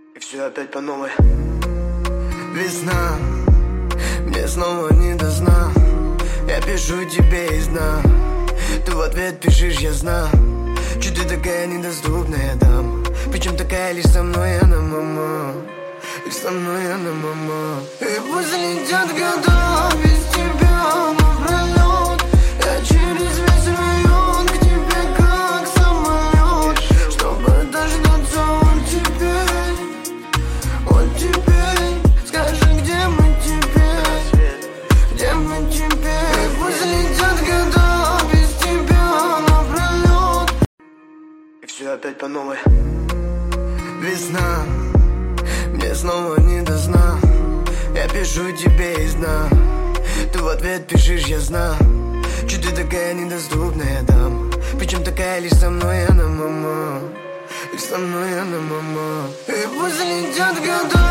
И все опять по новой. Весна, мне снова не до сна. Я пишу тебе из дна, ты в ответ пишешь, я знаю. Чё ты такая недоступная, дам? Причем такая лишь со мной она, мама. Лишь со мной она, мама. И пусть летят года без тебя напролёт. Я через весь район к тебе как самолет, чтобы дождаться вот теперь, вот теперь. Скажи, где мы теперь, где мы теперь? И пусть летят года без тебя напролёт. И все опять по новой. Весна, мне снова не до сна. Я пишу тебе из дна, ты в ответ пишешь, я знаю. Чё ты такая недоступная, дам? Причем такая лишь со мной она, мама. Лишь со мной она, мама. И пусть летят года